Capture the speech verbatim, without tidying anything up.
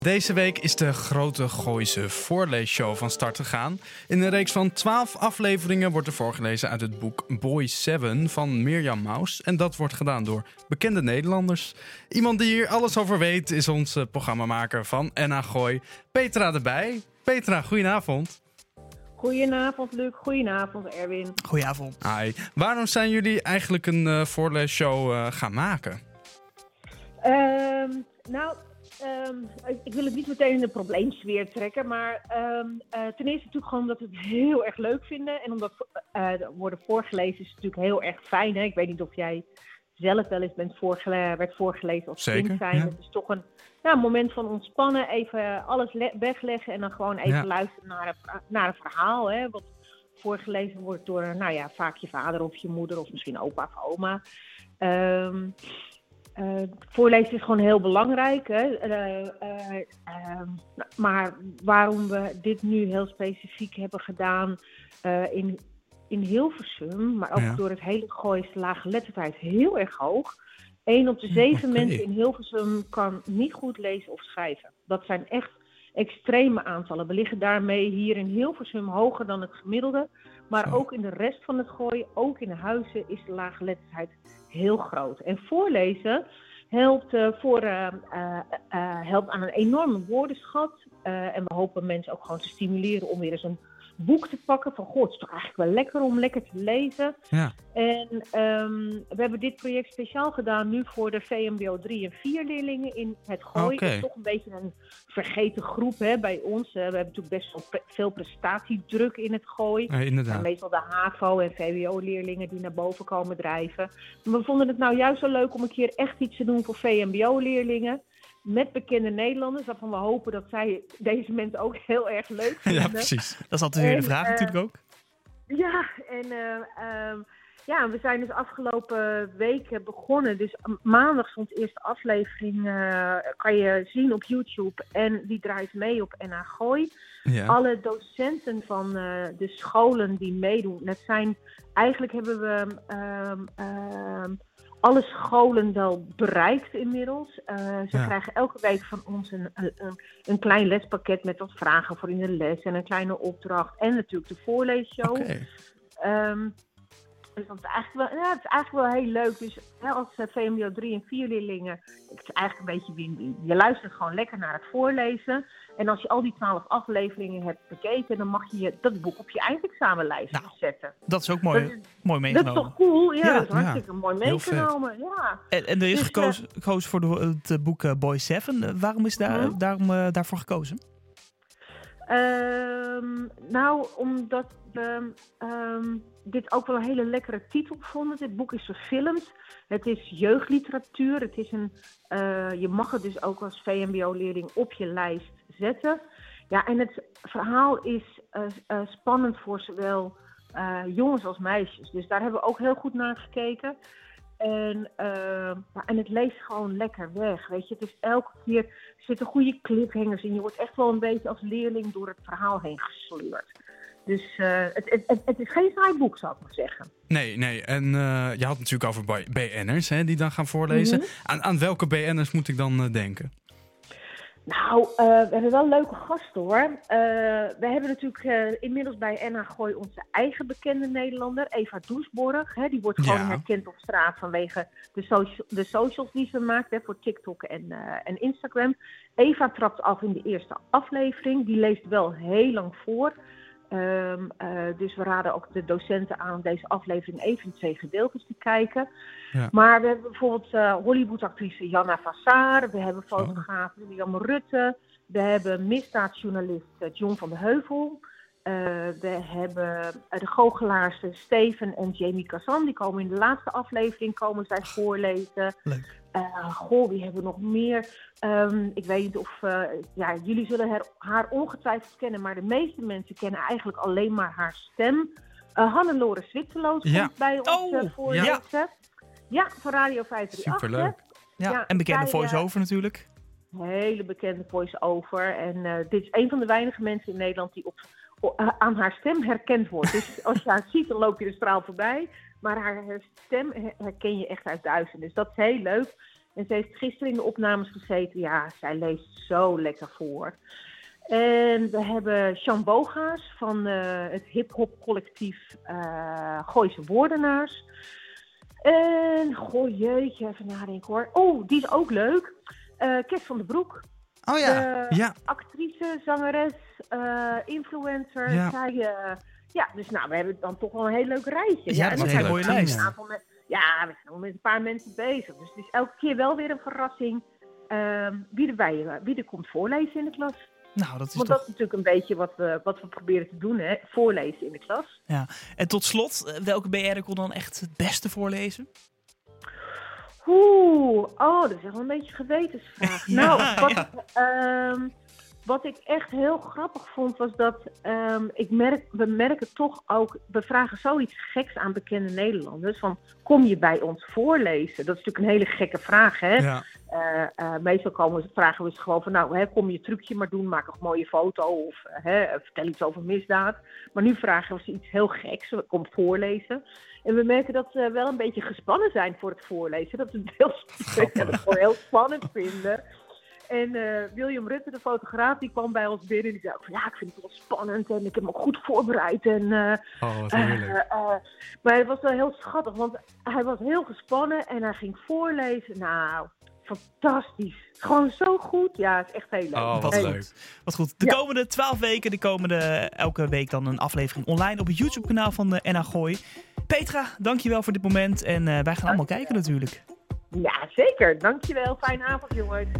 Deze week is de Grote Gooise voorleesshow van start gegaan. In een reeks van twaalf afleveringen wordt er voorgelezen uit het boek Boy Seven van Mirjam Maus. En dat wordt gedaan door bekende Nederlanders. Iemand die hier alles over weet is onze programmamaker van En A Gooi, Petra erbij. Petra, goedenavond. Goedenavond Luc, goedenavond Erwin. Goedenavond. Hi. Waarom zijn jullie eigenlijk een uh, voorleesshow uh, gaan maken? Um, nou... Um, ik wil het niet meteen in de probleemsfeer trekken, maar um, uh, ten eerste natuurlijk gewoon omdat we het heel erg leuk vinden. En omdat uh, worden voorgelezen is natuurlijk heel erg fijn. Hè? Ik weet niet of jij zelf wel eens bent voorgele- werd voorgelezen als Zeker, kind zijn. Ja. Het is toch een nou, moment van ontspannen, even alles le- wegleggen en dan gewoon even Ja. luisteren naar een, naar een verhaal. Hè? Wat voorgelezen wordt door nou ja, vaak je vader of je moeder of misschien opa of oma. Um, Uh, voorlezen is gewoon heel belangrijk. Hè? Uh, uh, uh, maar waarom we dit nu heel specifiek hebben gedaan uh, in, in Hilversum, maar ook Ja. door het hele Gooise laaggeletterdheid heel erg hoog. Eén op de zeven Oké. mensen in Hilversum kan niet goed lezen of schrijven. Dat zijn echt extreme aantallen. We liggen daarmee hier in Hilversum hoger dan het gemiddelde. Maar Zo. ook in de rest van het Gooi, ook in de huizen, is de laaggeletterdheid heel groot. En voorlezen helpt, uh, voor, uh, uh, uh, helpt aan een enorme woordenschat. Uh, en we hopen mensen ook gewoon te stimuleren om weer eens een boek te pakken. Van, goh, het is toch eigenlijk wel lekker om lekker te lezen. Ja. En um, we hebben dit project speciaal gedaan nu voor de V M B O drie en vier leerlingen in het Gooi. Oké. Dat is toch een beetje een vergeten groep hè, bij ons. Uh, we hebben natuurlijk best wel pre- veel prestatiedruk in het Gooi. Ja, inderdaad. En meestal de HAVO- en V W O-leerlingen die naar boven komen drijven. Maar we vonden het nou juist zo leuk om een keer echt iets te doen voor V M B O-leerlingen. Met bekende Nederlanders, waarvan we hopen dat zij deze mensen ook heel erg leuk vinden. Ja, precies. Dat is altijd weer de En, vraag uh, natuurlijk ook. Ja, en uh, um, ja, we zijn dus afgelopen weken begonnen. Dus maandag stond de eerste aflevering, uh, kan je zien op YouTube. En die draait mee op En A Gooi. Ja. Alle docenten van uh, de scholen die meedoen. Dat zijn, eigenlijk hebben we um, um, alle scholen wel bereikt inmiddels. Uh, ze Ja. krijgen elke week van ons een, een, een klein lespakket met wat vragen voor in de les. En een kleine opdracht. En natuurlijk de voorleesshow. Oké. Um, dus dat is eigenlijk wel, ja, het is eigenlijk wel heel leuk. Dus hè, als uh, V M B O drie en vier leerlingen, het is eigenlijk een beetje win-win. Je luistert gewoon lekker naar het voorlezen. En als je al die twaalf afleveringen hebt bekeken, dan mag je je dat boek op je eindexamenlijst Nou, zetten. Dat is ook mooi, Dat is- mooi Dat is meegenomen. toch cool? Ja, Ja, dat is hartstikke mooi Heel vet. meegenomen. Ja. En, en er is Dus, gekozen, gekozen voor de, het boek uh, Boy Seven. Uh, waarom is daar, Mhm. daarom, uh, daarvoor gekozen? Um, nou, omdat we um, dit ook wel een hele lekkere titel vonden. Dit boek is verfilmd. Het is jeugdliteratuur. Het is een, uh, je mag het dus ook als V M B O-leerling op je lijst zetten. Ja, en het verhaal is uh, uh, spannend voor zowel uh, jongens als meisjes. Dus daar hebben we ook heel goed naar gekeken. En, uh, ja, en het leest gewoon lekker weg, weet je. Het is elke keer, er zitten goede cliffhangers in. Je wordt echt wel een beetje als leerling door het verhaal heen gesleurd. Dus uh, het, het, het, het is geen saai boek, zou ik maar zeggen. Nee, nee. En uh, je had het natuurlijk over B N'ers hè, die dan gaan voorlezen. Mhm. Aan, aan welke B N'ers moet ik dan uh, denken? Nou, uh, we hebben wel leuke gasten hoor. Uh, we hebben natuurlijk uh, inmiddels bij En A Gooi onze eigen bekende Nederlander, Eva Doesborg. Hè, die wordt gewoon Ja. herkend op straat vanwege de, socia- de socials die ze maakt hè, voor TikTok en, uh, en Instagram. Eva trapt af in de eerste aflevering. Die leest wel heel lang voor. Um, uh, dus we raden ook de docenten aan om deze aflevering even in twee gedeeltes te kijken. Ja. Maar we hebben bijvoorbeeld uh, Hollywood-actrice Janna Vassar. We hebben fotograaf William Rutte. We hebben misdaadjournalist uh, John van de Heuvel. Uh, we hebben uh, de goochelaars uh, Steven en Jamie Kazan. Die komen in de laatste aflevering komen zij voorlezen. Leuk. Uh, goh, wie hebben we nog meer? Um, ik weet niet of... Uh, ja, jullie zullen haar, haar ongetwijfeld kennen, maar de meeste mensen kennen eigenlijk alleen maar haar stem. Uh, Hannelore Zwitserloos Ja. komt bij ons Oh, uh, voorlezen. Ja. ja, van Radio vijf drie acht. Superleuk. Ja. Ja, en bekende zij, uh, voice-over natuurlijk. Hele bekende voice-over. En uh, dit is een van de weinige mensen in Nederland die op, op, uh, aan haar stem herkend wordt. Dus als je haar ziet, dan loop je de straal voorbij. Maar haar stem herken je echt uit duizenden. Dus dat is heel leuk. En ze heeft gisteren in de opnames gezeten. Ja, zij leest zo lekker voor. En we hebben Jean Boga's van uh, het hip-hop collectief uh, Gooise Woordenaars. En, goh jeetje, even nadenken hoor. Oh, die is ook leuk. Uh, Kes van den Broek. Oh ja, de ja. Actrice, zangeres, uh, influencer. Ja. Zij, uh, ja, dus nou, we hebben dan toch wel een heel leuk rijtje. Ja, dat is een hele mooie lijst. Een aantal me- ja, we zijn al met een paar mensen bezig. Dus het is elke keer wel weer een verrassing uh, wie, er bij, wie er komt voorlezen in de klas. Nou, dat is Want toch... dat is natuurlijk een beetje wat we, wat we proberen te doen, hè? Voorlezen in de klas. Ja. En tot slot, welke B R kon dan echt het beste voorlezen? Oeh, oh, dat is echt wel een beetje een gewetensvraag. Ja, nou, wat, ja. um, wat ik echt heel grappig vond, was dat um, ik merk, we merken toch ook, we vragen zoiets geks aan bekende Nederlanders. Van, kom je bij ons voorlezen? Dat is natuurlijk een hele gekke vraag, hè? Ja. Uh, uh, meestal komen, vragen we ze gewoon van, nou, hè, kom je trucje maar doen, maak een mooie foto of uh, hè, vertel iets over misdaad. Maar nu vragen we ze iets heel geks, kom voorlezen. En we merken dat ze wel een beetje gespannen zijn voor het voorlezen. Dat ze het heel, ja, dat gewoon heel spannend vinden. En uh, William Rutte, de fotograaf, die kwam bij ons binnen en die zei ook van, ja, ik vind het wel spannend en ik heb me ook goed voorbereid. En, uh, oh, wat heerlijk. Uh, uh, maar het was wel heel schattig, want hij was heel gespannen en hij ging voorlezen. Nou, fantastisch. Gewoon zo goed. Ja, het is echt heel leuk. Oh, wat heel leuk. Goed. Wat goed. De Ja. komende twaalf weken, de komende elke week dan een aflevering online op het YouTube-kanaal van de N H Gooi. Petra, dankjewel voor dit moment en uh, wij gaan allemaal kijken natuurlijk. Ja, zeker. Dankjewel. Fijne avond, jongens.